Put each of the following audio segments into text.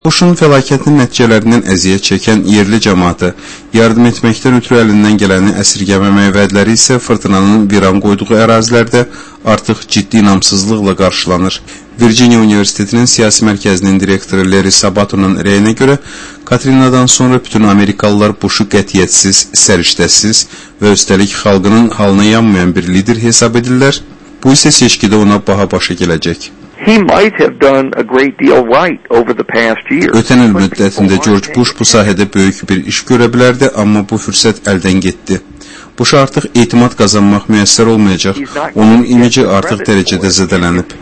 Buşun fəlakətin nəticələrindən əziyyət çəkən yerli cəmaatı yardım etməkdən ötürü əlindən gələni əsirgəməmək vədləri isə fırtınanın viran qoyduğu ərazilərdə artıq ciddi inamsızlıqla qarşılanır. Virginia Universitetinin siyasi mərkəzinin direktoru Larry Sabatonun rəyinə görə Katrinadan sonra bütün Amerikalılar Buşu qətiyyətsiz, səriştəsiz və üstəlik xalqının halına yanmayan bir lider hesab edirlər. Bu isə seçkidə ona baha başa gələcək. He might have done a great deal right over the past year. Ötən il müddətində George Bush bu sahədə böyük bir iş görə bilərdi, amma bu fürsət əldən getdi. Bush artıq etimad qazanmaq müəssər olmayacaq. Onun imici artıq dərəcədə zədələnib.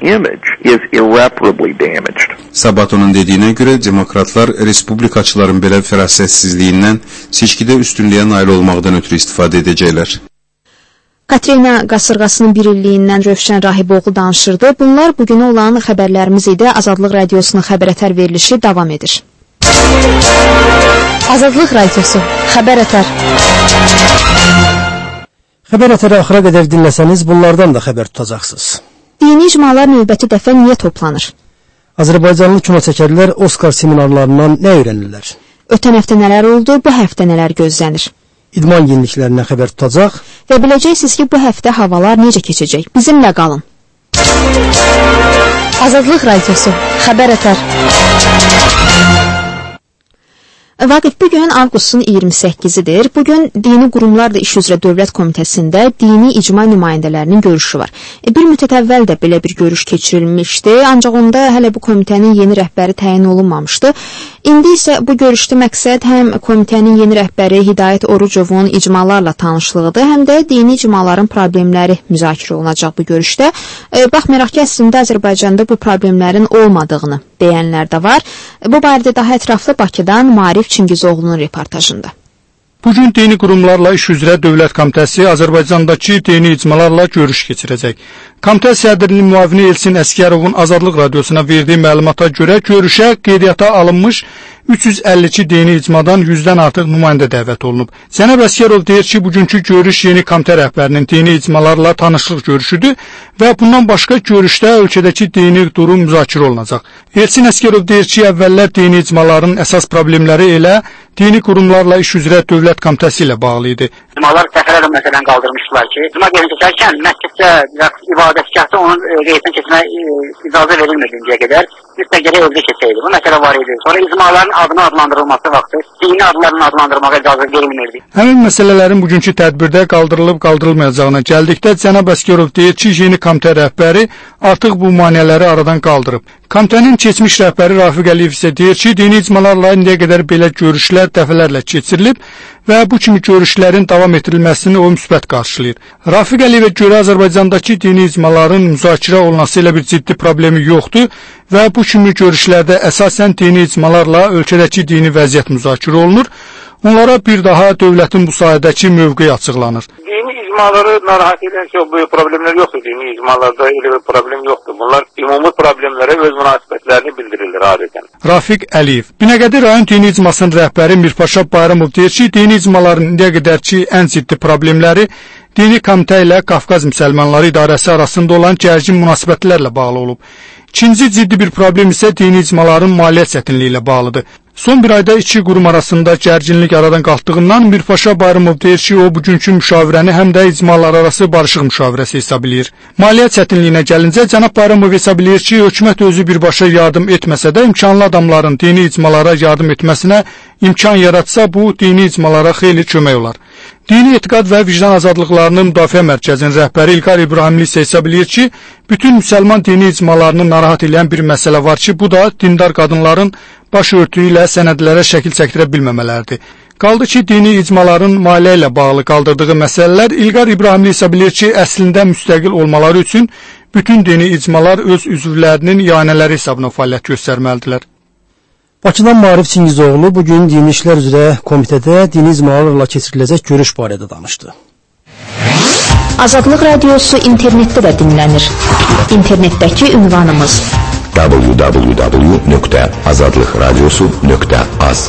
Sabatonun dediyinə görə demokratlar respublikaçıların belə fərasətsizliyindən seçkidə üstünlüyə nail olmaqdan ötürü istifadə edəcəklər. Katrina qasırğasının bir illiyindən Rövşən Rahiboğlu danışırdı. Bunlar bugünə olan xəbərlərimiz idi. Azadlıq Radiosunun xəbər-ətər verilişi davam edir. Azadlıq Radiosu, xəbər-ətər. Xəbər-ətəri axıra qədər dinləsəniz, bunlardan da xəbər tutacaqsınız. Dini icmalar növbəti dəfə niyə toplanır? Azərbaycanlı kinoçəkərlər Oskar seminarlarından nə öyrənirlər? Ötən həftə nələr oldu, bu həftə nələr gözlənir? İdman yeniliklərindən xəbər tutacaq və biləcəksiniz ki, bu həftə havalar necə keçəcək. Bizimlə qalın. Azadlıq Radiosu, xəbər-ətər. Vaqif, bugün avqustun 28-idir. Bugün Dini Qurumlarla İş üzrə Dövlət Komitəsində dini icma nümayəndələrinin görüşü var. Bir müddət əvvəl də belə bir görüş keçirilmişdi, ancaq onda hələ bu komitənin yeni rəhbəri təyin olunmamışdı. İndi isə bu görüşdə məqsəd həm komitənin yeni rəhbəri Hidayət Orucovun icmalarla tanışlığıdır, həm də dini icmaların problemləri müzakirə olunacaq bu görüşdə. Baxmayaraq ki, əslində Azərbaycanda bu problemlərin olmadığını deyənlər də var. Bu barədə daha ətraflı Bakıdan Maarif Çingizoğlu'nun reportajında. Bugün Dini Qurumlarla İş üzrə Dövlət Komitəsi Azərbaycandakı dini icmalarla görüş keçirəcək. Komitə sədrinin müavini Elsin Əskərovun Azadlıq Radiosuna verdiyi məlumata görə görüşə qeydiyyata alınmış 352 dini icmadan 100-dən artıq nümayəndə dəvət olunub. Cənab Əskərov deyir ki, bugünkü görüş yeni komitə rəhbərinin dini icmalarla tanışlıq görüşüdür və bundan başqa görüşdə ölkədəki dini durum müzakirə olunacaq. Elsin Əskərov deyir ki, əvvəllər dini icmaların əsas problemləri elə dini qurumlarla iş üzrə Dövlət Komitəsi ilə bağlı idi. İcmalar dəfələrlə məsələn qaldırmışdılar ki, icma gələcəkən məsciddə ibadətgahda onun qeydiyyatına keçmək icazə verilmədiyincəyə qədər üstə gərək evdə keçəydi. Bu məsələ var idi. Sonra icmaların adına adlandırılması vaxtı dini adlarla adlandırmağa icazə verilmirdi. Həmin məsələlərin bugünkü tədbirdə qaldırılıb-qaldırılmayacağına gəldikdə cənab Əskərov deyir ki, yeni komitə rəhbəri artıq bu maneələri aradan qaldırıb. Komitənin keçmiş rəhbəri Rafiq Əliyev isə deyir ki, dini icmalarla indiyə qədər belə görüşlər dəfələrlə keçirilib və bu kimi görüşlərin davam etdirilməsini o müsbət qarşılayır. Rafiq Əliyevə görə Azərbaycandakı dini icmaların müzakirə olunması ilə bir ciddi problemi yoxdur və bu kimi görüşlərdə əsasən dini icmalarla ölkədəki dini vəziyyət müzakirə olunur. Onlara bir daha dövlətin bu sahədəki mövqeyi açıqlanır. Dini icmaları narahat edən çox böyük problemlər yoxdur. Dini icmalarda elə bir problem yoxdur. Bunlar ümumi problemlərə öz münasibətlərini bildirirlər adətən. Rafiq Əliyev. Binəqədi rayon dini icmasının rəhbəri Mirpaşa Bayramov deyir ki, dini icmaların indiyə qədərki ən ciddi problemləri dini komitə ilə Qafqaz müsəlmanları idarəsi arasında olan gərgin münasibətlərlə bağlı olub. İkinci ciddi bir problem isə dini icmaların maliyyə çətinliyi ilə bağlıdır. Son bir ayda iki qurum arasında gərginlik aradan qalxdığından Mirpaşa Bayramov deyir ki, o bugünkü müşavirəni həm də icmalar arası barışıq müşavirəsi hesab edir. Maliyyə çətinliyinə gəlincə cənab Bayramov hesab edir ki, hökumət özü birbaşa yardım etməsə də imkanlı adamların dini icmalara yardım etməsinə imkan yaratsa, bu dini icmalara xeyli kömək olar. Dini etiqad və vicdan azadlıqlarının müdafiə mərkəzinin rəhbəri İlqar İbrahimli isə hesab edir ki, bütün müsəlman dini icmalarını narahat edən bir məsələ var ki, bu da dindar qadınların baş örtüyü ilə sənədlərə şəkil çəkdirə bilməmələridir. Qaldı ki, dini icmaların maliyyə ilə bağlı qaldırdığı məsələlər İlqar İbrahimli hesab edir ki, əslində müstəqil olmaları üçün bütün dini icmalar öz üzvlərinin ianələri hesabına fəaliyyət göstərməlidirlər. Bakıdan Maarif Çingizoğlu bugün Dini İşlər üzrə Komitədə dini icmalarla keçiriləcək görüş barədə danışdı. Azadlıq Radiosu internetdə də dinlənir. İnternetdəki ünvanımız www.azadlıqradiosu.az.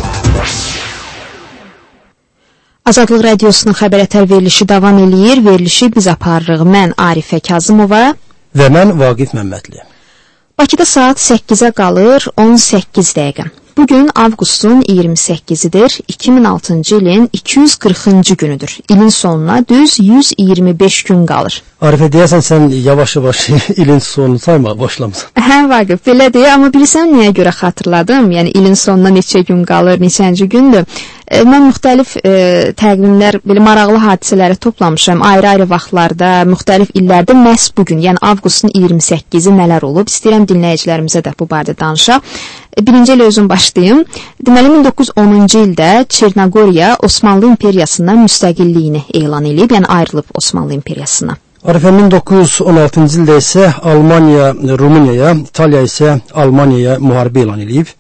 Azadlıq Radiosunun xəbər-ətər verilişi davam eləyir. Verilişi biz aparırıq. Mən Arifə Kazımova və mən Vaqif Məmmədli. Bakıda saat 8-ə qalır 18 dəqiqə. Bugün avqustun 28-idir, 2006-cı ilin 240-cı günüdür. İlin sonuna düz 125 gün qalır. Arifə, deyəsən sən yavaş-yavaş ilin sonunu saymağa başlamısan. Hə, Vaqif, belə deyə, amma bilirsən niyə görə xatırladım? Yəni, ilin sonuna neçə gün qalır, neçənci gündür? Mən müxtəlif təqvimlər, belə maraqlı hadisələri toplamışam. Ayrı-ayrı vaxtlarda, müxtəlif illərdə məhz bugün, yəni avqustun 28-i nələr olub? İstəyirəm dinləyicilərimizə də bu barədə danışaq. Birinci ilə özüm başlayayım. Deməli, 1910-cu ildə Çernogoriya Osmanlı İmperiyasından müstəqilliyini elan edib, yəni ayrılıb Osmanlı İmperiyasından. Arifə, 1916-cı ildə isə Almaniya Rumuniyaya, İtaliya isə Almaniyaya müharibə elan edib.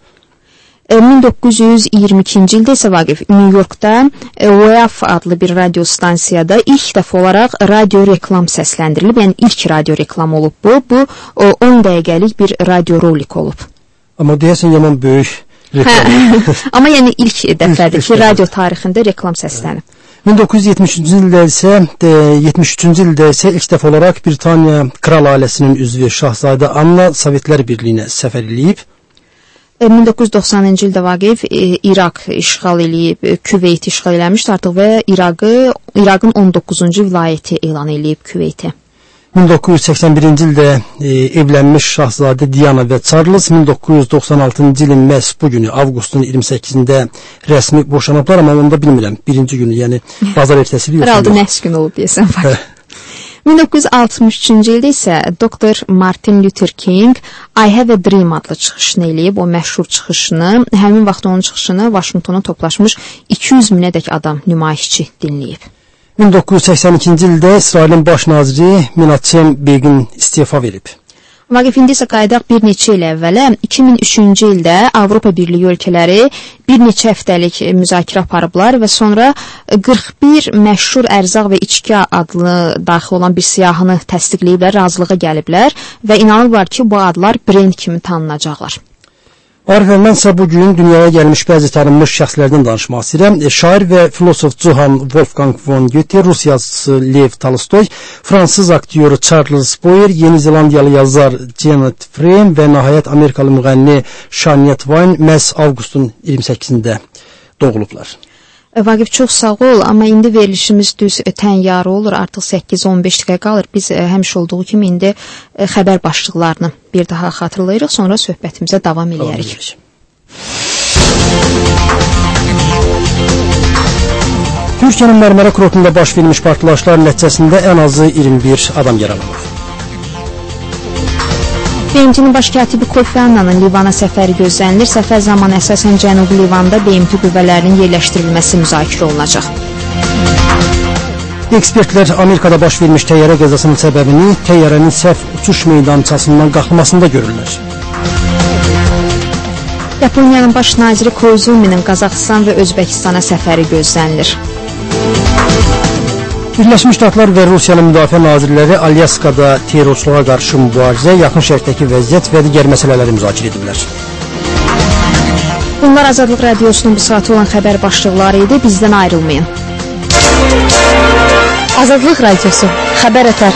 1922-ci ildə isə Vaqif, New Yorkda WAF adlı bir radio stansiyada ilk dəfə olaraq radio reklam səsləndirilib. Yəni ilk radio reklam olub bu. Bu 10 dəqiqəlik bir radio rolik olub. Amma deyəsən yaman böyük reklam. Amma yəni ilk dəfədir ki, radio tarixində reklam səslənib. 1973-cü ildə isə ilk dəfə olaraq Britaniya kral ailəsinin üzvü Şahzadə Anna Sovetlər Birliyinə səfər edib. 1990-cı ildə Vaqif İraq işğal edib, Küveyt işğal eləmişdi artıq və İraqın 19-cu vilayəti elan edib Küveyti. 1981-ci ildə evlənmiş Şahzadə Diana və Charles 1996-cı ilin məhz bu günü avqustun 28-də rəsmi boşanıblar, amma onu da bilmirəm. Birinci günü, yəni bazar ertəsi bir. Herhalde nəhs gün olub deyəsən Vaqif. 1963-cü ildə isə Dr. Martin Luther King I Have a Dream adlı çıxışını eləyib, o məşhur çıxışını. Həmin vaxt onun çıxışını Vaşinqtona toplaşmış 200 minədək adam nümayişçi dinləyib. 1982-ci ildə İsrailin baş naziri Menachem Begin istefa verib. Vaqif, indi isə qayıdaq bir neçə il əvvələ. 2003-cü ildə Avropa Birliyi ölkələri bir neçə həftəlik müzakirə aparıblar və sonra 41 məşhur ərzaq və içki adlı daxil olan bir siyahını təsdiqləyiblər, razılığa gəliblər və inanırlar ki, bu adlar brend kimi tanınacaqlar. Arifə, mən isə bugün dünyaya gəlmiş bəzi tanınmış şəxslərdən danışmaq istəyirəm. Şair və filosof Johann Wolfgang von Goethe, Rus yazıçısı Lev Tolstoy, Fransız aktyoru Charles Boyer, Yeni Zelandiyalı yazar Janet Frame və nəhayət Amerikalı müğənni Shania Twain məhz avqustun 28-də doğulublar. Vaqif, çox sağ ol, amma indi verilişimiz düz tən yarı olur, artıq 8-15 dəqiqə qalır. Biz həmişə olduğu kimi indi xəbər başlıqlarını bir daha xatırlayırıq, sonra söhbətimizə davam edərik. Türkiyənin Mərmərə kurortunda baş vermiş partlayışlar nəticəsində ən azı 21 adam yaralanıb. BMT-nin baş katibi Kofi Annanın Livana səfəri gözlənilir. Səfər zamanı əsasən Cənubi Livanda BMT qüvvələrinin yerləşdirilməsi müzakirə olunacaq. Ekspertlər Amerikada baş vermiş təyyarə qəzasının səbəbini təyyarənin səhv uçuş meydançasından qalxmasında görürlər. Yaponiyanın baş naziri Koizuminin Qazaxıstan və Özbəkistana səfəri gözlənilir. Birləşmiş Ştatlar və Rusiyanın müdafiə nazirləri Alyaskada terrorçuluğa qarşı mübarizə, yaxın şərqdəki vəziyyət və digər məsələləri müzakirə ediblər. Bunlar Azadlıq Radiosunun bu saatı olan xəbər başlıqları idi. Bizdən ayrılmayın. Azadlıq Radiosu, xəbər ötər.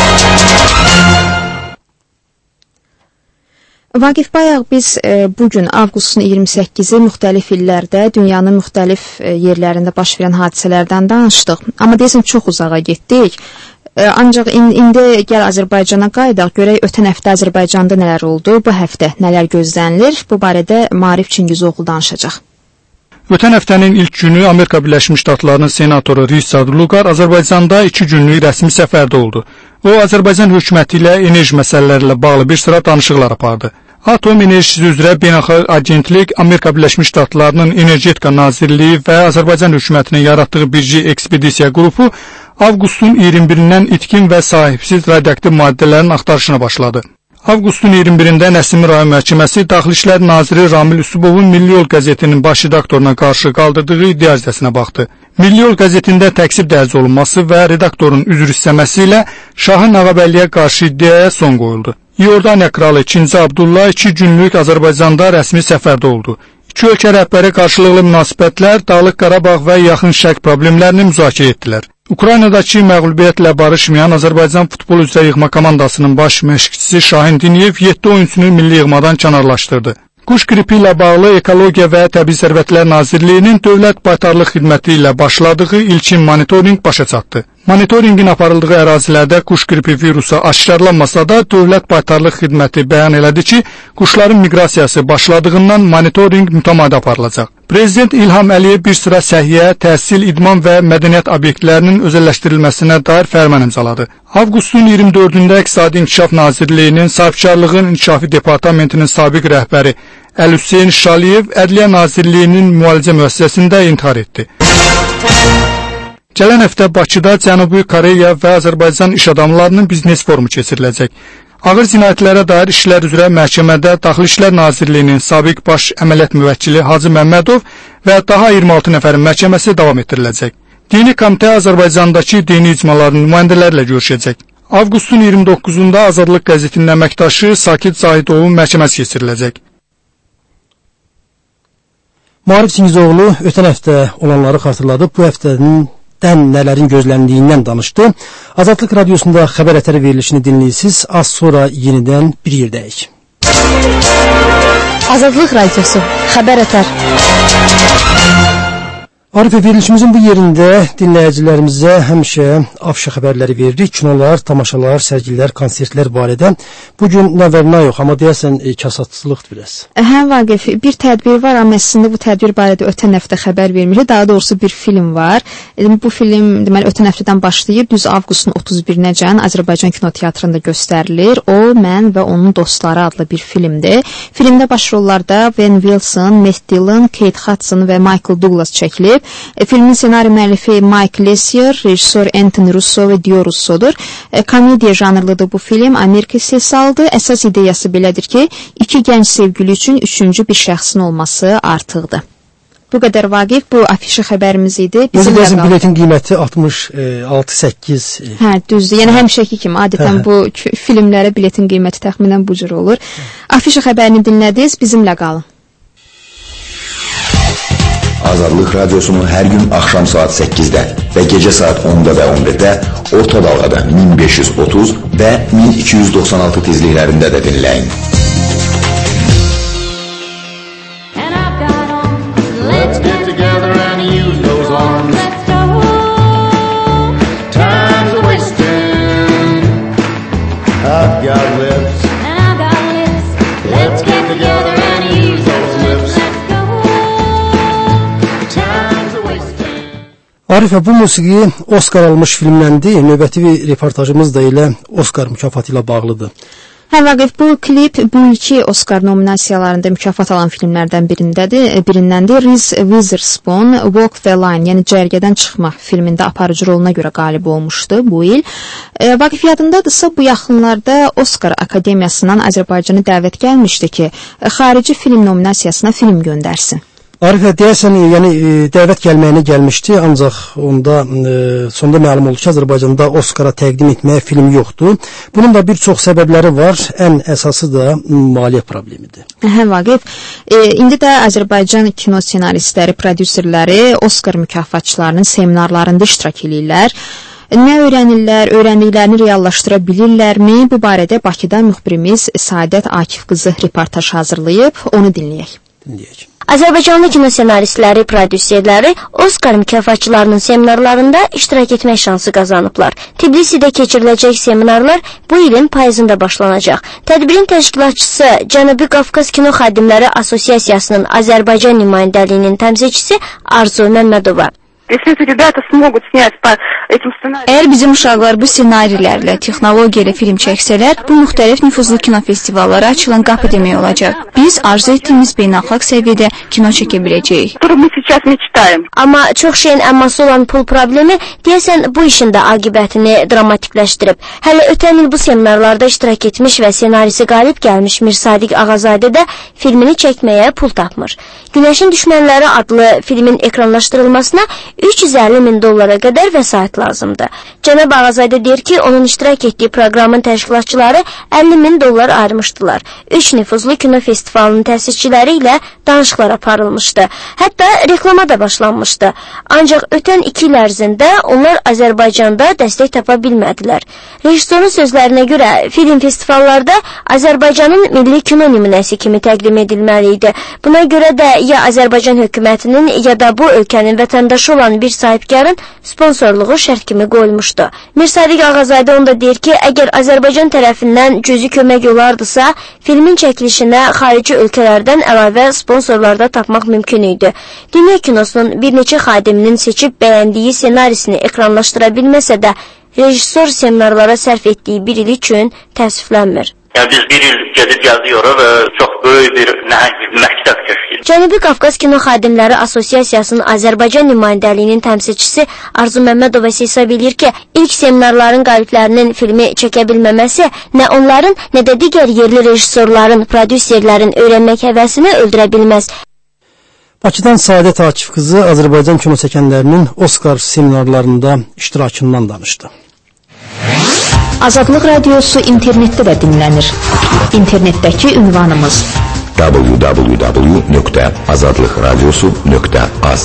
Vaqif, bayaq biz bugün avqustun 28-i müxtəlif illərdə dünyanın müxtəlif yerlərində baş verən hadisələrdən danışdıq. Amma deyəsən çox uzağa getdik. Ancaq indi gəl Azərbaycana qayıdaq, görək ötən həftə Azərbaycanda nələr oldu, bu həftə nələr gözlənilir. Bu barədə Maarif Çingizoğlu danışacaq. Ötən həftənin ilk günü Amerika Birləşmiş Ştatlarının senatoru Richard Lugar Azərbaycanda 2 günlük rəsmi səfərdə oldu. O, Azərbaycan hökuməti ilə enerji məsələləri ilə bağlı bir sıra danışıqlar apardı. Atom enerjisi üzrə beynəlxalq agentlik Amerika Birləşmiş Ştatlarının Energetika Nazirliyi və Azərbaycan hökumətinin yaratdığı birgə ekspedisiya qrupu avqustun 21-dən itkin və sahibsiz radioaktiv maddələrin axtarışına başladı. Avqustun 21-də Nəsimi rayon məhkəməsi Daxili İşlər naziri Ramil Üsubovun Milli Yol qəzetinin baş redaktoruna qarşı qaldırdığı iddia ərizəsinə baxdı. Milli Yol qəzetində təqsib dərc olunması və redaktorun üzr istəməsi ilə Şahın Ağabəlliyə qarşı iddiaya son qoyuldu. İordaniya kralı 2. Abdullah 2 günlük Azərbaycanda rəsmi səfərdə oldu. İki ölkə rəhbəri qarşılıqlı münasibətlər, Dağlıq Qarabağ və Yaxın Şərq problemlərini müzakirə etdilər. Ukraynadakı məğlubiyyətlə barışmayan Azərbaycan futbol üzrə yığma komandasının baş məşqçisi Şahin Diniyev 7 oyunçunu milli yığmadan kənarlaşdırdı. Quş qripi ilə bağlı Ekologiya və Təbii Sərvətlər Nazirliyinin Dövlət Baytarlıq Xidməti ilə başladığı ilkin monitorinq başa çatdı. Monitorinqin aparıldığı ərazilərdə quş qripi virusu aşkarlanmasa da Dövlət Baytarlıq Xidməti bəyan elədi ki, quşların miqrasiyası başladığından monitorinq mütəmadi aparılacaq. Prezident İlham Əliyev bir sıra səhiyyə, təhsil, idman və mədəniyyət obyektlərinin özəlləşdirilməsinə dair fərman imzaladı. Avqustun 24-də İqtisadi İnkişaf Nazirliyinin Sahibkarlığın İnkişafı Departamentinin sabiq rəhbəri Əl-Hüseyn Şaliyev Ədliyyə Nazirliyinin müalicə müəssisəsində intihar etdi. Gələn həftə Bakıda Cənubi Koreya və Azərbaycan iş adamlarının biznes forumu keçiriləcək. Ağır cinayətlərə dair işlər üzrə məhkəmədə Daxili İşlər Nazirliyinin sabiq baş əməliyyat müvəkkili Hacı Məmmədov və daha 26 nəfərin məhkəməsi davam etdiriləcək. Dini komitə Azərbaycandakı dini icmaların nümayəndələrlə görüşəcək. Avqustun 29-da Azadlıq qəzetinin əməkdaşı Sakit Zahidovun məhkəməsi keçiriləcək. Maarif Çingizoğlu ötən həftə olanları xatırladı. Bu həftənin nələrin gözləndiyindən danışdı. Azadlıq Radiosunda xəbər ətəri verilişini dinləyirsiniz. Az sonra yenidən bir yerdəyik. Azadlıq Radiosu, xəbər ətər. Arif, verilişimizin bu yerində dinləyicilərimizə həmişə afişa xəbərləri veririk. Kinolar, tamaşalar, sərgilər, konsertlər barədə. Bugün nə var nə yox, amma deyəsən kasatsızlıqdır biraz. Hə, Vaqif, bir tədbir var, amma əslində bu tədbir barədə ötən həftə xəbər vermişdi. Daha doğrusu bir film var. Bu film deməli ötən həftədən başlayıb düz avqustun 31-nəcən Azərbaycan Kinoteatrında göstərilir. O, Mən və Onun Dostları adlı bir filmdir. Filmdə başrollarda Ben Wilson, Matt Dillon, Kate Hudson və Michael Douglas çəkilib. Filmin ssenari müəllifi Mike Lessier, rejissor Anthony Russo və Dio Russodur. Komediya janrlıdır bu film, Amerika istehsalıdır. Əsas ideyası belədir ki, iki gənc sevgili üçün üçüncü bir şəxsin olması artıqdır. Bu qədər Vaqif, bu afişi xəbərimiz idi. Bizim biletin qiyməti 66-8. Hə, düzdür. Yəni həmişəki kimi adətən bu filmlərə biletin qiyməti təxminən bu cür olur. Afişi xəbərini dinlədiniz, bizimlə qalın. Azadlıq Radiosunu hər gün axşam saat 8-də və gecə saat 10-da və 11-də orta dalğada 1530 və 1296 tezliklərində də dinləyin. Let's get together and use those arms. Let's go. Time's a wasting. I've got lips. And I've got lips. Let's get together and use those lips. Arifə, bu musiqi Oscar almış filmləndir. Növbəti bir reportajımız da elə Oscar mükafatı ilə bağlıdır. Hə, Vaqif, bu klip bu ilki Oscar nominasiyalarında mükafat alan filmlərdən birindəndir. Reese Witherspoon Walk the Line, yəni Cərgədən çıxma filmində aparıcı roluna görə qalib olmuşdu bu il. Vaqif, yadındadırsa bu yaxınlarda Oscar Akademiyasından Azərbaycana dəvət gəlmişdi ki, xarici film nominasiyasına film göndərsin. Arifə, deyəsən, yəni dəvət gəlməyinə gəlmişdi, ancaq onda sonda məlum oldu ki, Azərbaycanda Oscara təqdim etməyə film yoxdur. Bunun da bir çox səbəbləri var, ən əsası da maliyyə problemidir. Hə, Vaqif, indi də Azərbaycan kino senaristləri, prodüserləri Oscar mükafatçılarının seminarlarında iştirak edirlər. Nə öyrənirlər, öyrəndiklərini reallaşdıra bilirlərmi? Bu barədə Bakıda müxbirimiz Saadət Akif qızı reportaj hazırlayıb, onu dinləyək. Azərbaycanlı kino senaristləri, prodüserləri Oscar mükafatçılarının seminarlarında iştirak etmək şansı qazanıblar. Tbilisidə keçiriləcək seminarlar bu ilin payızında başlanacaq. Tədbirin təşkilatçısı Cənubi Qafqaz Kino Xadimləri Asosiasiyasının Azərbaycan nümayəndəliyinin təmsilçisi Arzu Məmmədova. Əgər bizim uşaqlar bu ssenarilərlə, texnologiya ilə film çəksələr, bu müxtəlif nüfuzlu kino festivallara açılan qapı demək olacaq. Biz arzu etdiyimiz beynəlxalq səviyyədə kino çəkə biləcəyik. Amma çox şeyin əmması olan pul problemi deyəsən bu işin də aqibətini dramatikləşdirib. Hələ ötən il bu seminarlarda iştirak etmiş və senarisi qalib gəlmiş Mir Sadiq Ağazadə də filmini çəkməyə pul tapmır. Günəşin Düşmənləri adlı filmin ekranlaşdırılmasına $350.000 qədər vəsait lazımdır. Cənab Ağazadə deyir ki, onun iştirak etdiyi proqramın təşkilatçıları $50.000 ayırmışdılar. 3 nüfuzlu kino festivalının təsisçiləri ilə danışıqlar aparılmışdı. Hətta reklama da başlanmışdı. Ancaq ötən 2 il ərzində onlar Azərbaycanda dəstək tapa bilmədilər. Rejissorun sözlərinə görə film festivallarda Azərbaycanın milli kino nümunəsi kimi təqdim edilməli idi. Buna görə də ya Azərbaycan hökumətinin ya da bu ölkənin vətəndaşı olan bir sahibkarın sponsorluğu şərt kimi qoyulmuşdu. Mir Sadiq Ağazadə onda deyir ki, əgər Azərbaycan tərəfindən cüzi kömək olardısa, filmin çəkilişinə xarici ölkələrdən əlavə sponsorlarda tapmaq mümkün idi. Dünya kinosunun bir neçə xadiminin seçib bəyəndiyi senarisini ekranlaşdıra bilməsə də, rejissor seminarlara sərf etdiyi bir il üçün təəssüflənmir. Yəni biz bir il gedib yazıyoruz və çox böyük bir nəhəng bir məktəb kəşf etdik. Cənubi Qafqaz Kino Xadimləri Assosiasiyasının Azərbaycan nümayəndəliyinin təmsilçisi Arzu Məmmədova hesab edir ki, ilk seminarların qaliblərinin filmi çəkə bilməməsi nə onların, nə də digər yerli rejissorların, prodüserlərin öyrənmək həvəsini öldürə bilməz. Bakıdan Saadət Akif qızı Azərbaycan kino çəkənlərinin Oscar seminarlarında iştirakından danışdı. Azadlıq Radiosu internetdə də dinlənir. İnternetdəki ünvanımız www.azadlıqradiosu.az.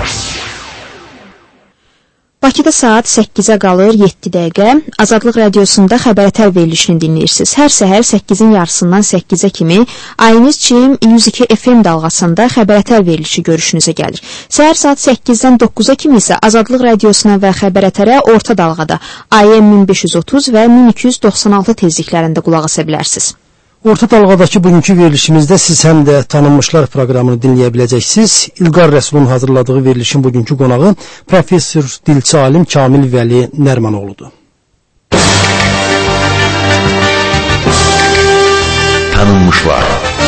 Bakıda saat 8-ə qalır 7 dəqiqə. Azadlıq Radiosunda xəbərətər verilişini dinləyirsiniz. Hər səhər 8-in yarısından 8-ə kimi ayınız Çim 102 FM dalğasında xəbərətər verilişi görüşünüzə gəlir. Səhər saat 8-dən 9-a kimi isə Azadlıq Radiosuna və xəbərətərə orta dalğada AM 1530 və 1296 tezliklərində qulaq asa bilərsiniz. Orta dalğadakı bugünkü verilişimizdə siz həm də tanınmışlar proqramını dinləyə biləcəksiniz. İlqar Rəsulun hazırladığı verilişin bugünkü qonağı professor dilçi alim Kamil Vəli Nərmanoğludur. Tanınmışlar.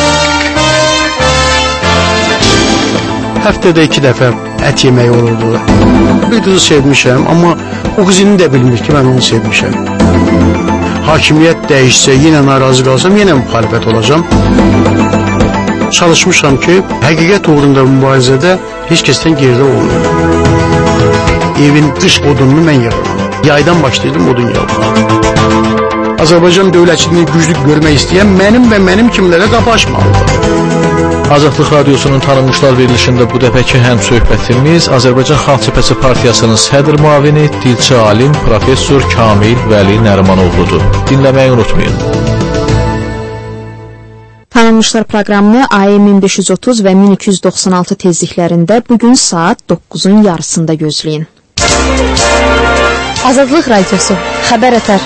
Həftədə 2 dəfə ət yeməyi olurdu. Bir qızı sevmişəm, amma o qız indi də bilmir ki, mən onu sevmişəm. Hakimiyyət dəyişsə, yenə narazı qalsam, yenə müxalifət olacam. Çalışmışam ki, həqiqət uğrunda mübarizədə heç kəsdən geridə olmuyor. Evin dış odununu mən yığıram. Yaydan başlaydım odun yığıram. Azərbaycan dövlətçiliyini güclü görmək istəyən mənim və mənim kimlərə qapı açmalıdır. Azadlıq Radiosunun tanınmışlar verilişində bu dəfəki həm söhbətimiz Azərbaycan Xalq Cəbhəsi Partiyasının sədr müavini, dilçi alim, professor Kamil Vəli Nərmanoğludur. Dinləməyi unutmayın. Tanınmışlar proqramını AM 1530 və 1296 tezliklərində bugün saat 9-un yarısında gözləyin. Azadlıq Radiosu, xəbərətər.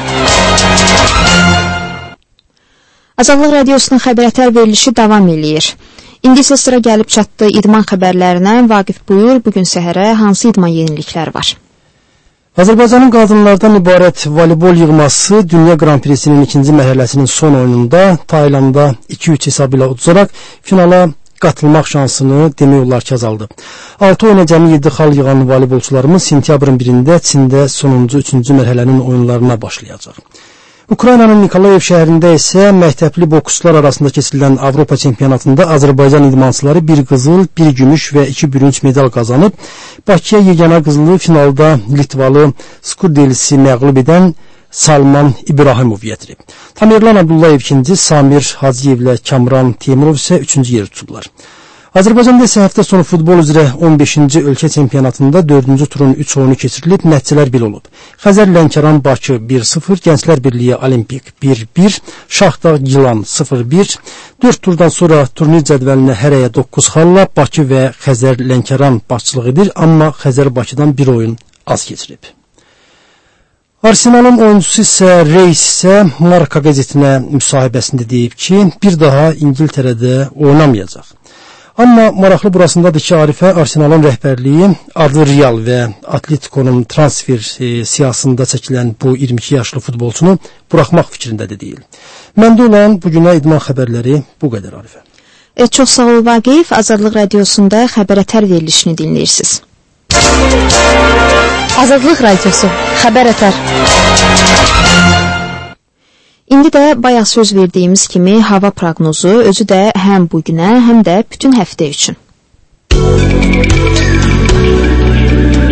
Azadlıq Radiosunun xəbərətər verilişi davam eləyir. İndi isə sıra gəlib çatdı idman xəbərlərinə. Vaqif buyur, bugün səhərə hansı idman yenilikləri var? Azərbaycanın qadınlardan ibarət voleybol yığması Dünya Grand Prix-sinin ikinci mərhələsinin son oyununda Taylanda 2-3 hesabı ilə uduzaraq finala qatılmaq şansını demək olar ki azaldı. 6 oyuna cəmi 7 xal yığan voleybolçularımız sentyabrın 1-də Çində sonuncu 3-cü mərhələnin oyunlarına başlayacaq. Ukraynanın Nikolayev şəhərində isə məktəbli boksçular arasında keçirilən Avropa çempionatında Azərbaycan idmançıları 1 qızıl, 1 gümüş və 2 bürünc medal qazanıb, Bakıya yeganə qızılı finalda Litvalı Skudelisi məğlub edən Salman İbrahimov yetirib. Tamerlan Abdullayev 2-ci, Samir Hacıyevlə Kamran Teymurov isə 3-cü yeri tutublar. Azərbaycanda isə həftə sonu futbol üzrə 15-ci ölkə çempionatında 4-cü turun 3 oyunu keçirilib, nəticələr belə olub. Xəzər Lənkəran Bakı 1-0, Gənclər Birliyi Olimpik 1-1, Şahdağ Gilan 0-1. 4 turdan sonra turnir cədvəlinə hərəyə 9 xalla Bakı və Xəzər Lənkəran başçılıq edir, amma Xəzər Bakıdan bir oyun az keçirib. Arsenalın oyuncusu isə Reis isə Marca qəzetinə müsahibəsində deyib ki, bir daha İngiltərədə oynamayacaq. Amma maraqlı burasındadır ki, Arifə Arsenalın rəhbərliyi adı Real və Atletico'nun transfer siyasında çəkilən bu 22 yaşlı futbolçunu buraxmaq fikrində de deyil. Məndə olan bugünə idman xəbərləri bu qədər, Arifə. Çox sağ ol Vaqif. Azadlıq Radiosunda xəbərətər verilişini dinləyirsiniz. Azadlıq Radiosu, xəbərətər. İndi də bayaq söz verdiyimiz kimi hava proqnozu özü də həm bugünə, həm də bütün həftə üçün.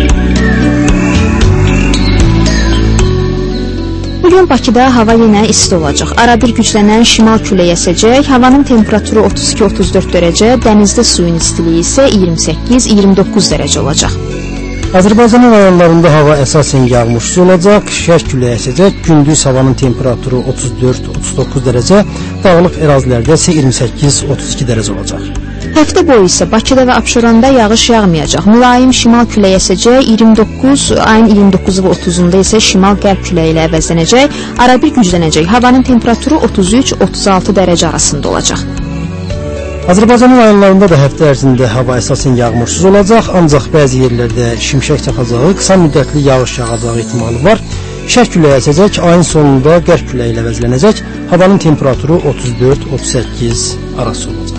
Bugün Bakıda hava yenə isti olacaq. Arabir güclənən şimal küləyi əsəcək. Havanın temperaturu 32-34 dərəcə, dənizdə suyun istiliyi isə 28-29 dərəcə olacaq. Azərbaycanın rayonlarında hava əsasən yağmursuz olacaq, şərq küləyi əsəcək. Gündüz havanın temperaturu 34-39 dərəcə, dağlıq ərazilərdə isə 28-32 dərəcə olacaq. Həftə boyu isə Bakıda və Abşeranda yağış yağmayacaq. Mülayim şimal küləyi əsəcək. Ayın 29 və 30-da isə şimal-qərb küləyi ilə əvəzlənəcək. Arabir güclənəcək. Havanın temperaturu 33-36 dərəcə arasında olacaq. Azərbaycanın rayonlarında da həftə ərzində hava əsasən yağmursuz olacaq, ancaq bəzi yerlərdə şimşək çaxacağı, qısa müddətli yağış yağacağı ehtimalı var. Şərq küləyi əsəcək, ayın sonunda qərb küləyi ilə əvəzlənəcək. Havanın temperaturu 34-38 arası olacaq.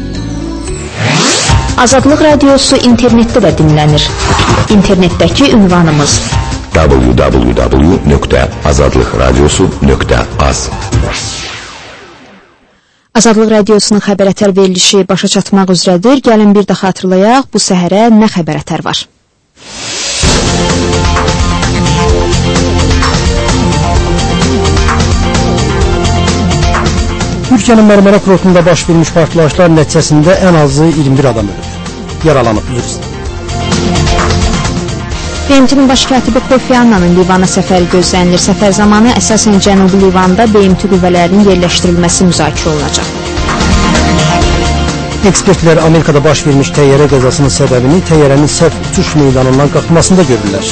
Azadlıq Radiosu internetdə də dinlənir. İnternetdəki ünvanımız www.azadlıqradiosu.az. Azadlıq Radiosunun xəbər-ətər verilişi başa çatmaq üzrədir. Gəlin bir də xatırlayaq, bu səhərə nə xəbər-ətər var? Türkiyənin Mərmərə kurortunda baş vermiş partlayışlar nəticəsində ən azı 21 adam ölüb. Yaralanıb. BMT-nin baş katibi Kofi Annanın Livana səfəri gözlənilir. Səfər zamanı əsasən Cənubi Livanda BMT qüvvələrinin yerləşdirilməsi müzakirə olunacaq. Ekspertlər Amerikada baş vermiş təyyarə qəzasının səbəbini təyyarənin səhv uçuş meydanından qalxmasında görürlər.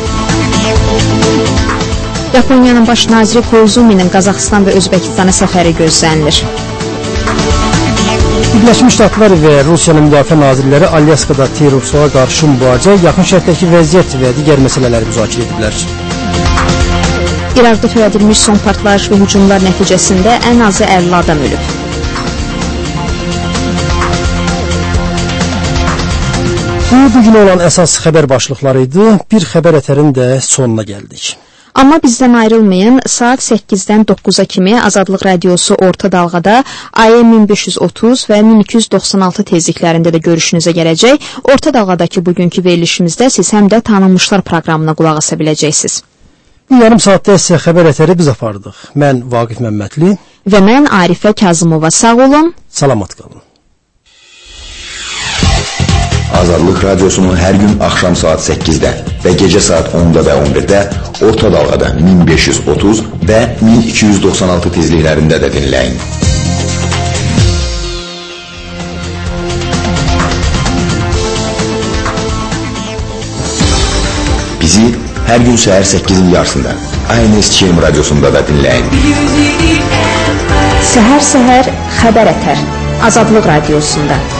Yaponiyanın baş naziri Koizuminin Qazaxıstan və Özbəkistana səfəri gözlənilir. Birləşmiş Ştatlar və Rusiyanın müdafiə nazirləri Alyaskada terrorçuluğa qarşı mübarizə, yaxın şərqdəki vəziyyət və digər məsələləri müzakirə ediblər. İraqda törədilmiş son partlayış və hücumlar nəticəsində ən azı 50 adam ölüb. Bu gün olan əsas xəbər başlıqları idi. Bir xəbər ətərin də sonuna gəldik. Amma bizdən ayrılmayın, saat 8-dən 9-a kimi Azadlıq Radiosu orta dalğada AM 1530 və 1296 tezliklərində də görüşünüzə gələcək. Orta dalğadakı bugünkü verilişimizdə siz həm də tanınmışlar proqramına qulaq asa biləcəksiniz. Bu yarım saatda isə xəbər ətəri biz apardıq. Mən Vaqif Məmmədli və mən Arifə Kazımova. Sağ olun, salamat qalın. Azadlıq Radiosu'nu hər gün axşam saat 8-də və gecə saat 10-da və 11-də orta dalğada 1530 və 1296 tezliklərində də dinləyin. Bizi hər gün səhər 8-in yarısında ANSÇM radiosunda da dinləyin. Səhər-səhər xəbər ətər Azadlıq Radiosunda.